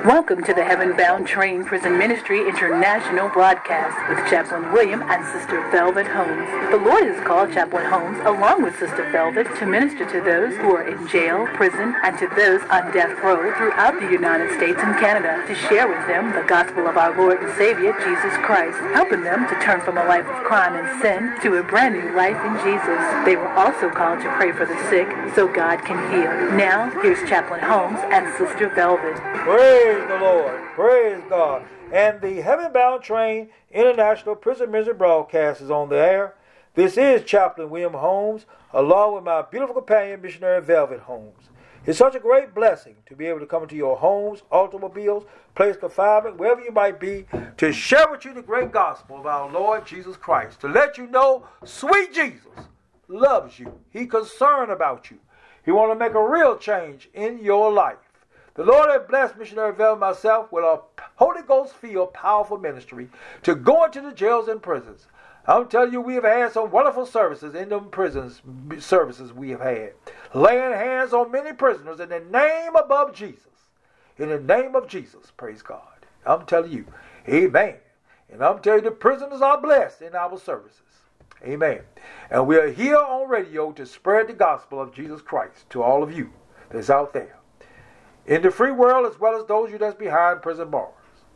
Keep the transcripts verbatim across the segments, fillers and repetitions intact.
Welcome to the Heaven Bound Train Prison Ministry International broadcast with Chaplain William and Sister Velvet Holmes. The Lord has called Chaplain Holmes, along with Sister Velvet, to minister to those who are in jail, prison, and to those on death row throughout the United States and Canada, to share with them the gospel of our Lord and Savior, Jesus Christ, helping them to turn from a life of crime and sin to a brand new life in Jesus. They were also called to pray for the sick so God can heal. Now, here's Chaplain Holmes and Sister Velvet. Praise the Lord. Praise God. And the Heaven Bound Train International Prison Ministry broadcast is on the air. This is Chaplain William Holmes, along with my beautiful companion, Missionary Velvet Holmes. It's such a great blessing to be able to come into your homes, automobiles, place of confinement, wherever you might be, to share with you the great gospel of our Lord Jesus Christ, to let you know sweet Jesus loves you. He's concerned about you. He wants to make a real change in your life. The Lord has blessed Missionary Velvet and myself with a Holy Ghost-filled, powerful ministry to go into the jails and prisons. I'm telling you, we have had some wonderful services in them prisons, services we have had. Laying hands on many prisoners in the name above Jesus. In the name of Jesus, praise God. I'm telling you, amen. And I'm telling you, the prisoners are blessed in our services. Amen. And we are here on radio to spread the gospel of Jesus Christ to all of you that's out there, in the free world, as well as those of you that's behind prison bars.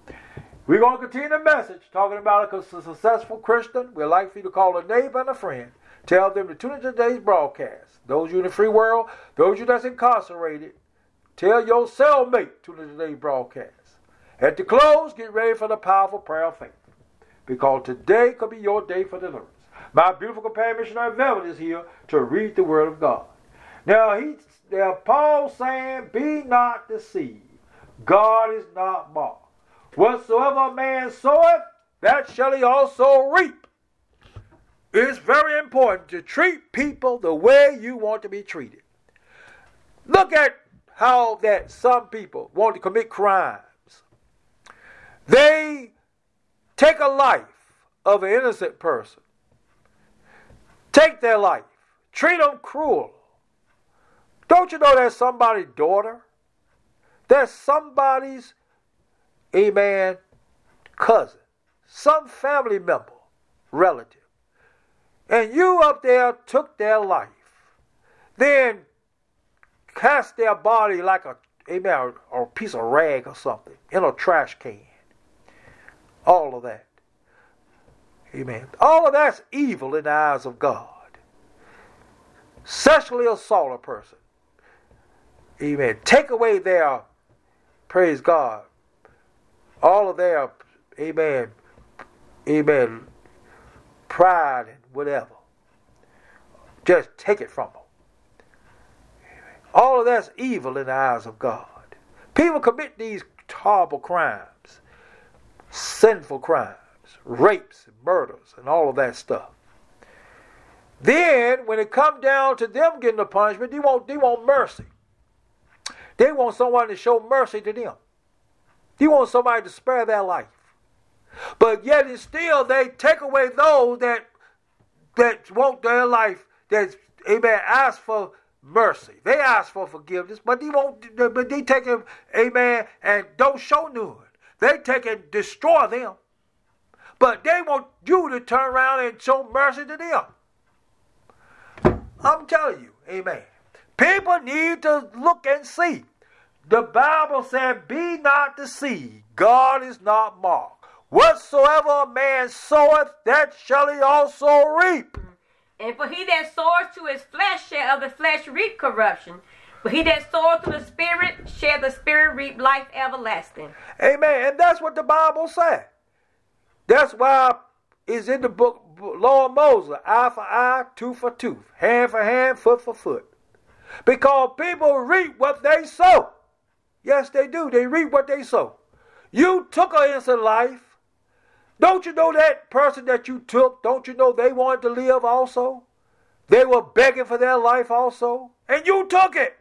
We're going to continue the message talking about a successful Christian. We'd like for you to call a neighbor and a friend. Tell them to tune into today's broadcast. Those of you in the free world, those of you that's incarcerated, tell your cellmate to tune into today's broadcast. At the close, get ready for the powerful prayer of faith, because today could be your day for deliverance. My beautiful companion, Missionary Velvet, is here to read the Word of God. Now, he, now Paul saying, be not deceived. God is not mocked. Whatsoever a man soweth, that shall he also reap. It's very important to treat people the way you want to be treated. Look at how that some people want to commit crimes. They take a life of an innocent person. Take their life. Treat them cruel. Don't you know that's somebody's daughter? That's somebody's, amen, cousin. Some family member, relative. And you up there took their life. Then cast their body like a, amen, or a piece of rag or something in a trash can. All of that. Amen. All of that's evil in the eyes of God. Sexually assault a person. Amen. Take away their, praise God, all of their, amen, amen, pride and whatever. Just take it from them. Amen. All of that's evil in the eyes of God. People commit these horrible crimes, sinful crimes, rapes and murders and all of that stuff. Then, when it comes down to them getting the punishment, they want, they want mercy. They want someone to show mercy to them. They want somebody to spare their life. But yet and still, they take away those that that want their life, that, amen, ask for mercy. They ask for forgiveness, but they won't, but they take it, amen, and don't show none. They take and destroy them. But they want you to turn around and show mercy to them. I'm telling you, amen. People need to look and see. The Bible said, be not deceived. God is not mocked. Whatsoever a man soweth, that shall he also reap. And for he that soweth to his flesh shall of the flesh reap corruption. But he that soweth to the Spirit shall the Spirit reap life everlasting. Amen. And that's what the Bible said. That's why it's in the book, Law of Moses, eye for eye, tooth for tooth, hand for hand, foot for foot. Because people reap what they sow. Yes, they do. They reap what they sow. You took an innocent life. Don't you know that person that you took, don't you know they wanted to live also? They were begging for their life also. And you took it.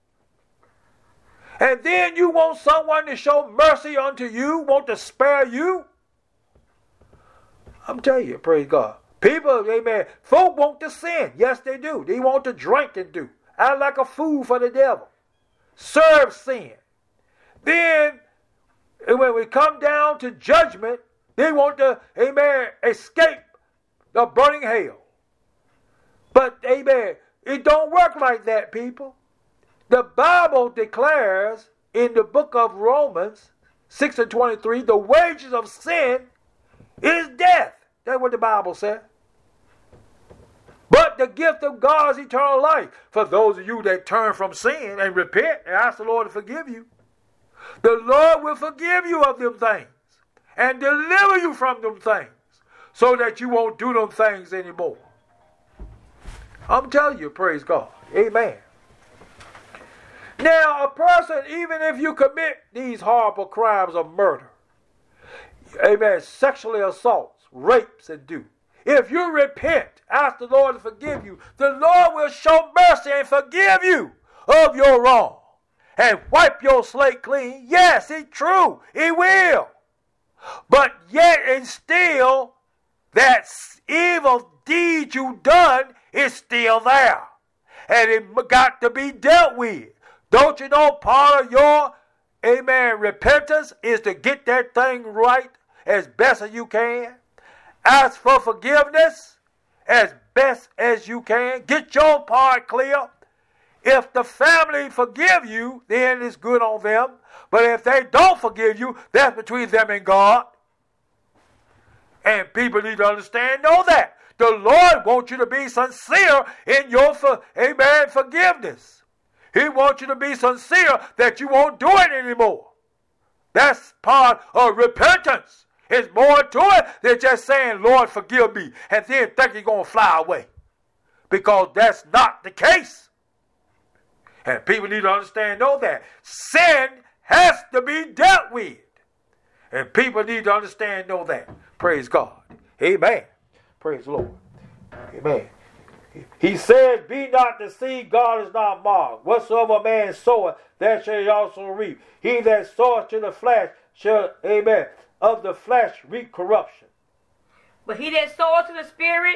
And then you want someone to show mercy unto you, want to spare you? I'm telling you, praise God. People, amen, folk want to sin. Yes, they do. They want to drink and do. Act like a fool for the devil. Serve sin. Then And when we come down to judgment, they want to, amen, escape the burning hell. But, amen, it don't work like that, people. The Bible declares in the book of Romans six and twenty-three, the wages of sin is death. That's what the Bible said. But the gift of God is eternal life. For those of you that turn from sin and repent and ask the Lord to forgive you, the Lord will forgive you of them things and deliver you from them things so that you won't do them things anymore. I'm telling you, praise God. Amen. Now, a person, even if you commit these horrible crimes of murder, amen, sexually assaults, rapes, and do, if you repent, ask the Lord to forgive you, the Lord will show mercy and forgive you of your wrong and wipe your slate clean. Yes, it's true. He will. But yet and still, that evil deed you done is still there. And it got to be dealt with. Don't you know part of your, amen, repentance is to get that thing right as best as you can? Ask for forgiveness as best as you can. Get your part clear. If the family forgive you, then it's good on them. But if they don't forgive you, that's between them and God. And people need to understand, know that. The Lord wants you to be sincere in your, for, amen, forgiveness. He wants you to be sincere that you won't do it anymore. That's part of repentance. It's more to it than just saying, Lord, forgive me, and then think you're going to fly away. Because that's not the case. And people need to understand, know that. Sin has to be dealt with. And people need to understand, know that. Praise God. Amen. Praise the Lord. Amen. He said, be not deceived, God is not mocked. Whatsoever a man soweth, that shall he also reap. He that soweth to the flesh shall, amen, of the flesh reap corruption. But he that soweth to the Spirit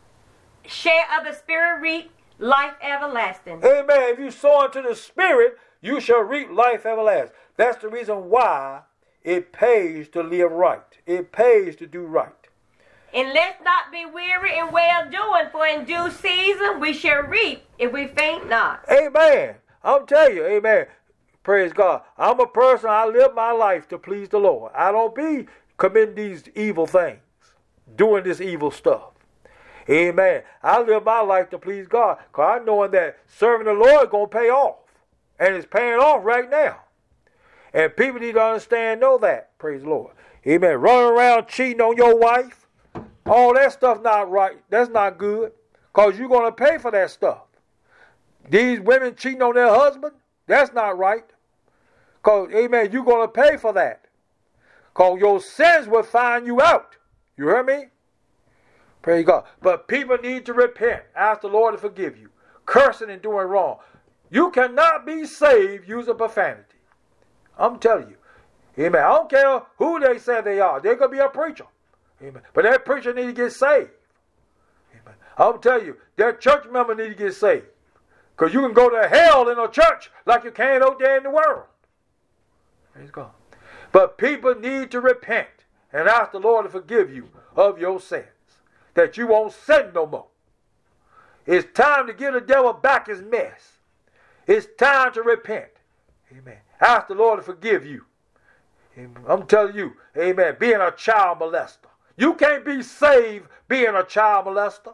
shall of the Spirit reap life everlasting. Amen. If you sow into the Spirit, you shall reap life everlasting. That's the reason why it pays to live right. It pays to do right. And let's not be weary in well-doing, for in due season we shall reap if we faint not. Amen. I'm telling you, amen. Praise God. I'm a person, I live my life to please the Lord. I don't be committing these evil things, doing this evil stuff. Amen. I live my life to please God, because I know that serving the Lord is going to pay off. And it's paying off right now. And people need to understand, know that. Praise the Lord. Amen. Running around cheating on your wife. All that stuff not right. That's not good. Because you're going to pay for that stuff. These women cheating on their husband, that's not right. Because, amen, you're going to pay for that. Because your sins will find you out. You hear me? Praise God. But people need to repent. Ask the Lord to forgive you. Cursing and doing wrong. You cannot be saved using profanity. I'm telling you. Amen. I don't care who they say they are. They're going to be a preacher. Amen. But that preacher need to get saved. Amen. I'm telling you, that church member need to get saved. Because you can go to hell in a church like you can out there in the world. Praise God. But people need to repent and ask the Lord to forgive you of your sins. That you won't sin no more. It's time to give the devil back his mess. It's time to repent. Amen. Ask the Lord to forgive you. Amen. I'm telling you, amen, being a child molester. You can't be saved being a child molester.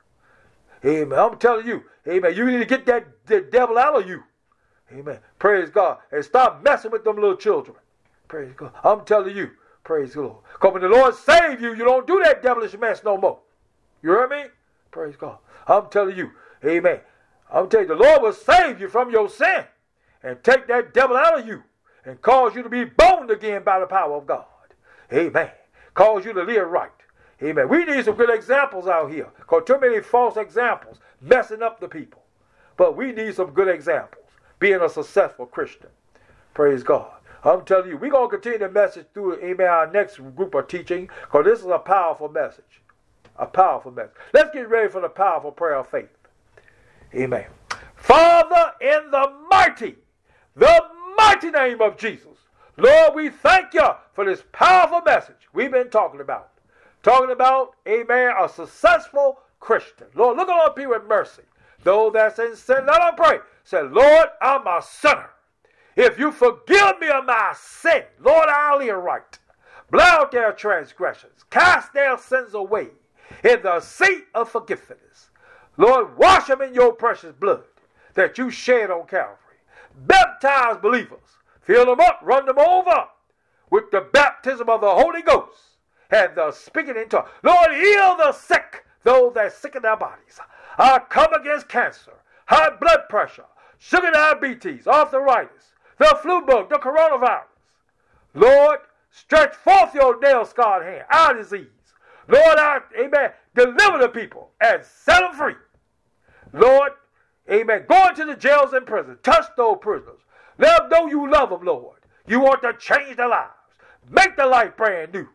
Amen. I'm telling you, amen, you need to get that the devil out of you. Amen. Praise God. And stop messing with them little children. Praise God. I'm telling you, praise the Lord. Because when the Lord save you, you don't do that devilish mess no more. You hear me? Praise God. I'm telling you, amen. I'm telling you, the Lord will save you from your sin and take that devil out of you and cause you to be born again by the power of God. Amen. Cause you to live right. Amen. We need some good examples out here. Because too many false examples messing up the people. But we need some good examples. Being a successful Christian. Praise God. I'm telling you, we're going to continue the message through, amen, our next group of teaching. Because this is a powerful message. A powerful message. Let's get ready for the powerful prayer of faith. Amen. Father, in the mighty, the mighty name of Jesus, Lord, we thank you for this powerful message we've been talking about. Talking about, amen, a successful Christian. Lord, look on people with mercy. Those that's in sin, let them pray. Say, Lord, I'm a sinner. If you forgive me of my sin, Lord, I'll live right. Blot out their transgressions. Cast their sins away in the seat of forgiveness. Lord, wash them in your precious blood that you shed on Calvary. Baptize believers. Fill them up, run them over with the baptism of the Holy Ghost and the speaking in tongues. Lord, heal the sick, those that are sick in their bodies. I come against cancer, high blood pressure, sugar diabetes, arthritis, the flu bug, the coronavirus. Lord, stretch forth your nail-scarred hand, our disease. Lord, I, amen, deliver the people and set them free. Lord, amen, go into the jails and prisons. Touch those prisoners. Let them know you love them, Lord. You want to change their lives. Make their life brand new.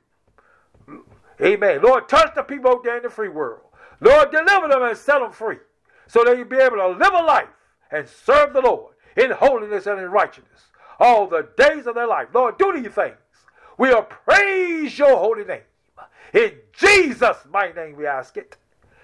Amen. Lord, touch the people out there in the free world. Lord, deliver them and set them free so they can be able to live a life and serve the Lord in holiness and in righteousness all the days of their life. Lord, do these things. We'll praise your holy name. In Jesus' mighty name we ask it.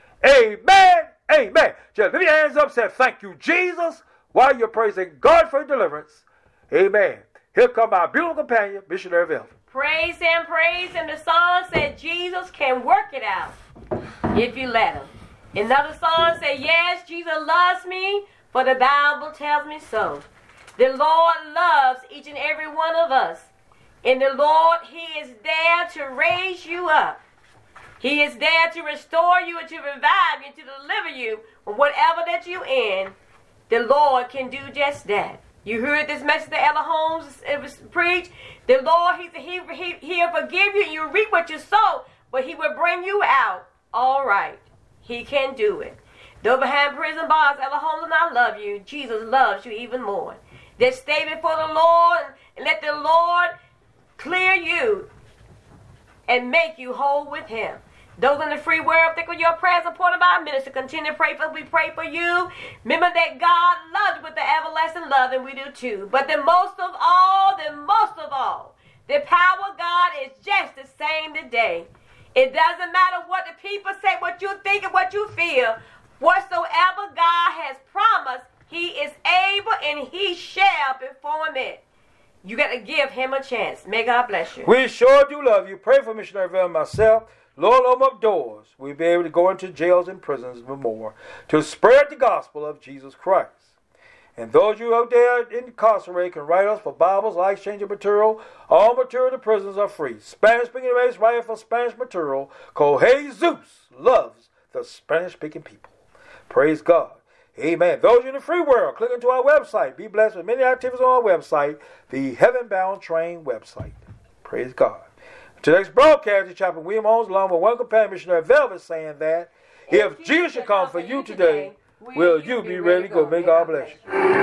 Amen. Amen. Just lift your hands up and say, thank you, Jesus, while you're praising God for deliverance. Amen. Here come our beautiful companion, Missionary Velvet. Praise him, praise him. The song said Jesus can work it out if you let him. Another song said, yes, Jesus loves me, for the Bible tells me so. The Lord loves each and every one of us. And the Lord, he is there to raise you up. He is there to restore you and to revive you and to deliver you from whatever that you're in. The Lord can do just that. You heard this message that Ella Holmes it was preached. The Lord, he, he, he, he'll forgive you and you reap what you sow, but he will bring you out all right. He can do it. Though behind prison bars, Ella Holmes and I love you, Jesus loves you even more. Just stay before the Lord and let the Lord clear you and make you whole with him. Those in the free world, think of your prayers supported by our minister. Continue to pray for us. We pray for you. Remember that God loves you with the everlasting love, and we do too. But the most of all, the most of all, the power of God is just the same today. It doesn't matter what the people say, what you think, and what you feel. Whatsoever God has promised, he is able and he shall perform it. You got to give him a chance. May God bless you. We sure do love you. Pray for Missionary Velvet and myself. Lord, open up doors. We'll be able to go into jails and prisons and more to spread the gospel of Jesus Christ. And those of you out there incarcerated can write us for Bibles, life changing material. All material in the prisons are free. Spanish speaking race writing for Spanish material. Called Jesus loves the Spanish speaking people. Praise God. Amen. Those of you in the free world, click into our website. Be blessed with many activities on our website, the Heaven Bound Train website. Praise God. Today's broadcast is Chaplain William Holmes, along with one companion, Missionary Velvet, saying that if, if Jesus should come for you today, will you be ready to go? May God bless you.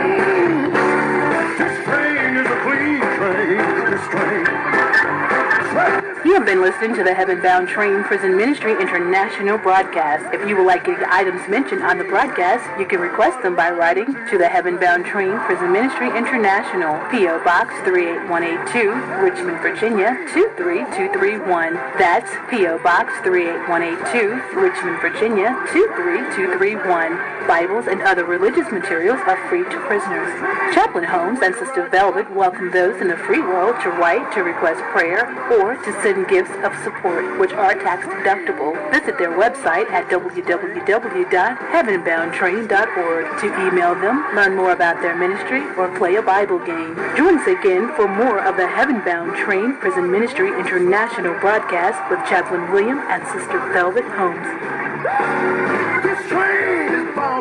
This train is a clean train. This train. You have been listening to the Heaven Bound Train Prison Ministry International broadcast. If you would like the items mentioned on the broadcast, you can request them by writing to the Heaven Bound Train Prison Ministry International, P O Box three eight one eight two, Richmond, Virginia two three two three one. That's P O Box three eight one eight two, Richmond, Virginia two three two three one. Bibles and other religious materials are free to prisoners. Chaplain Holmes and Sister Velvet welcome those in the free world to write to request prayer or to send gifts of support, which are tax deductible. Visit their website at w w w dot heaven bound train dot org to email them, learn more about their ministry, or play a Bible game. Join us again for more of the Heaven Bound Train Prison Ministry International broadcast with Chaplain William and Sister Velvet Holmes. This train is bound.